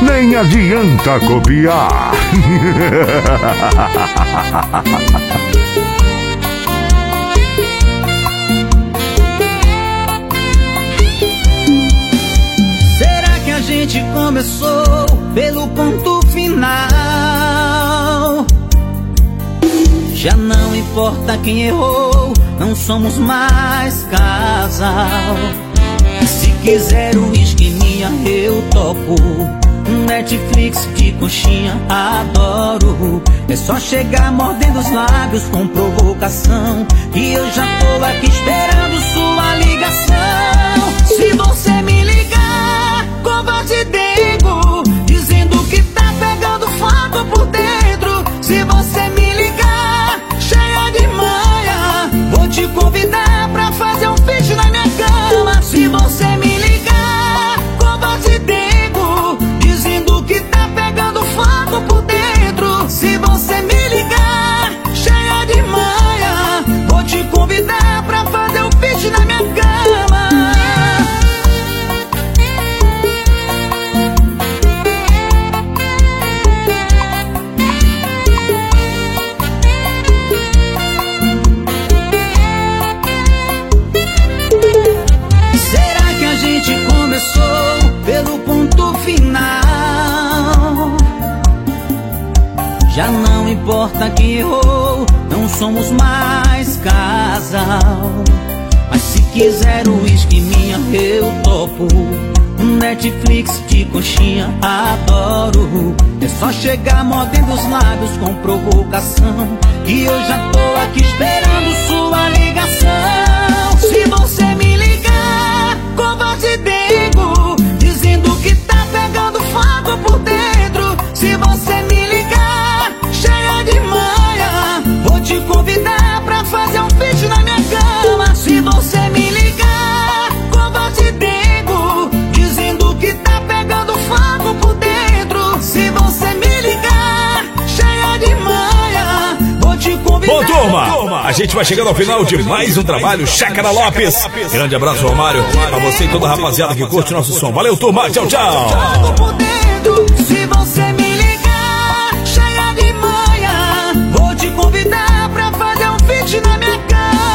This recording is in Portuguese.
nem adianta copiar. Será que a gente começou pelo ponto final? Já não importa quem errou, não somos mais casal. Se quiser um esqueminha eu topo, Netflix de coxinha adoro. É só chegar mordendo os lábios com provocação, que eu já tô aqui esperando sua ligação. Se você me ligar com voz de dengo, dizendo que tá pegando fogo por dentro. Se você me ligar cheia de manha, vou te convidar pra fazer um feat na minha cama. Se você me ligar com voz de dengo, dizendo que tá pegando fogo por dentro. Se você me ligar cheia de manha, vou te convidar pra fazer um feat na minha cama. Será que a gente começou pelo ponto final? Já não importa quem errou, não somos mais casal. Mas se quiser um esqueminha eu topo, Netflix de coxinha adoro. É só chegar mordendo os lábios com provocação, que eu já tô aqui esperando sua ligação. Se você me ligar com voz de dengo, dizendo que tá pegando fogo por dentro. Se você me ligar cheia de manha, vou te convidar pra fazer um feat na minha cama. Se você me ligar com voz de dengo, dizendo que tá pegando fogo por dentro. Se você me ligar cheia de manha, vou te convidar. Bom, turma, a gente vai chegando ao final de mais um trabalho Chácara Lopes. Grande abraço, Romário, pra você e toda a rapaziada que curte nosso som. Valeu, turma, tchau, tchau. Se você me ligar cheia de manha, vou te convidar pra fazer um feat na minha cama.